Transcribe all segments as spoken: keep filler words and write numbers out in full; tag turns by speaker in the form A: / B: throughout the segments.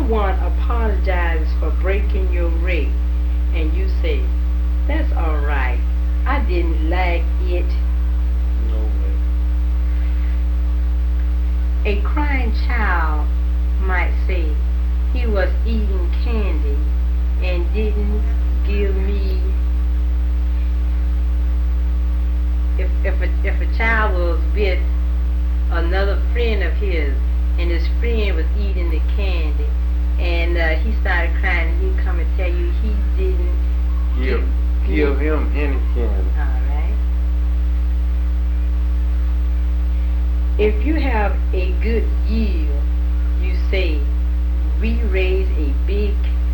A: someone apologizes for breaking your rate, and you say, "That's alright. I didn't like it."
B: No way.
A: A crying child might say, "He was eating candy and didn't give me." If, if, a, if a child was with another friend of his, and his friend was eating the candy, and uh, he started crying, and he'd come and tell you he didn't
B: Give,
A: give,
B: give him any candy.
A: Alright. If you have a good yield, you say, "We raise a big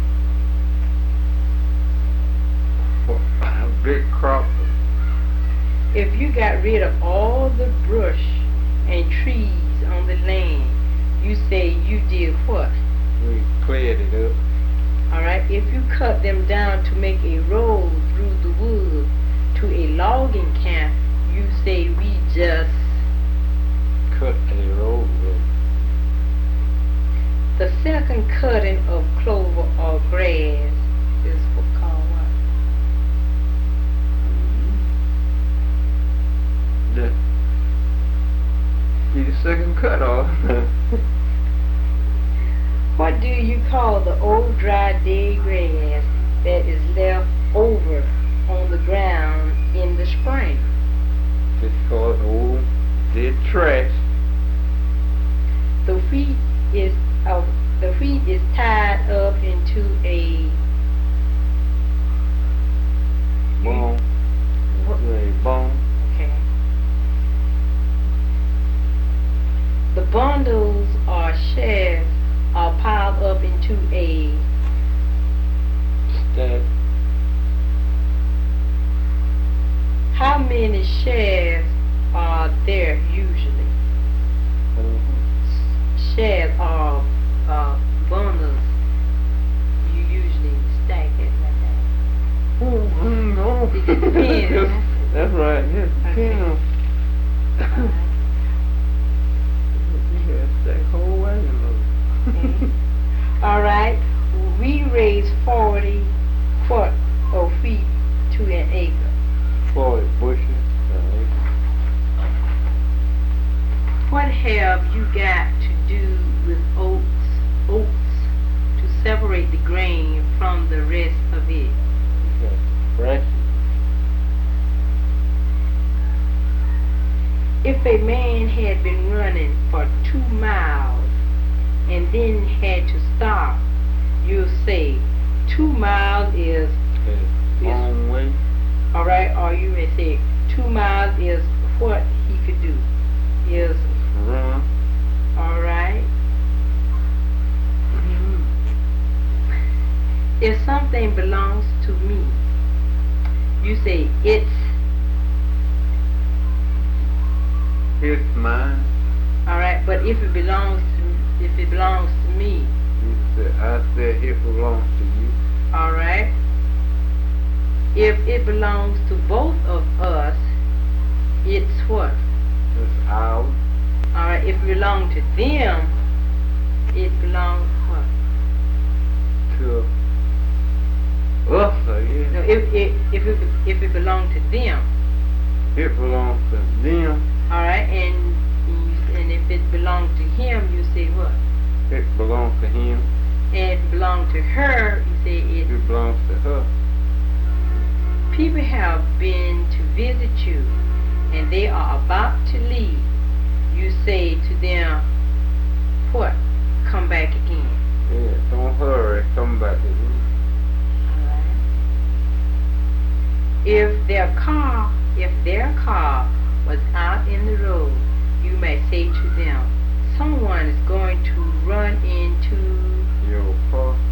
B: A big crop.
A: If you got rid of all the brush and trees on the land, you say you did what?
B: We cleared it up.
A: Alright, if you cut them down to make a road through the woods to a logging camp, you say we just
B: Cut a road up.
A: the second cutting of clover or grass is what called what?
B: The, be the second cut off.
A: What do you call the old dry dead grass that is left over on the ground in the spring?
B: It's called old dead trash.
A: The wheat is uh, the wheat is tied up into a
B: Bone.
A: What?
B: Into a bone.
A: okay. The bundles or shafts are piled up into a
B: Stack.
A: how many shafts are there usually?
B: Uh-huh.
A: Shafts are uh, bundles. You usually stack it like that.
B: Oh, mm, no.
A: It depends.
B: Yes, that's right. Yes,
A: Okay.
B: depends. You got to stack whole wagon load.
A: Okay. All right. We raise forty quart of wheat to an acre.
B: Forty bushels. an
A: What have you got to do with oats, oats to separate the grain from the rest of it?
B: acre. You got to thrash it.
A: If a man had been running for two miles and then had to stop, you'll say two miles is,
B: That's a long way.
A: all right, or you may say two miles is what he could do. Is,
B: Run.
A: all right. If something belongs to me, you say it's,
B: It's mine.
A: all right, but if it belongs to, if it belongs to me,
B: You said, I said it belongs to you.
A: all right. If it belongs to both of us, it's what?
B: It's ours.
A: All right, if it belongs to them, it belongs what?
B: To us, I guess.
A: No, if it if it if it belongs to them,
B: It belongs to them.
A: all right, and you, and if it belongs to him, you say what?
B: It belongs to him.
A: And if it belongs to her, you say it.
B: It belongs to her.
A: People have been to visit you, and they are about to leave. You say to them, what? Come back again.
B: Yeah, don't hurry. Come back to you.
A: Alright. If their car, if their car was out in the road, you may say to them, someone is going to run into,
B: Your car.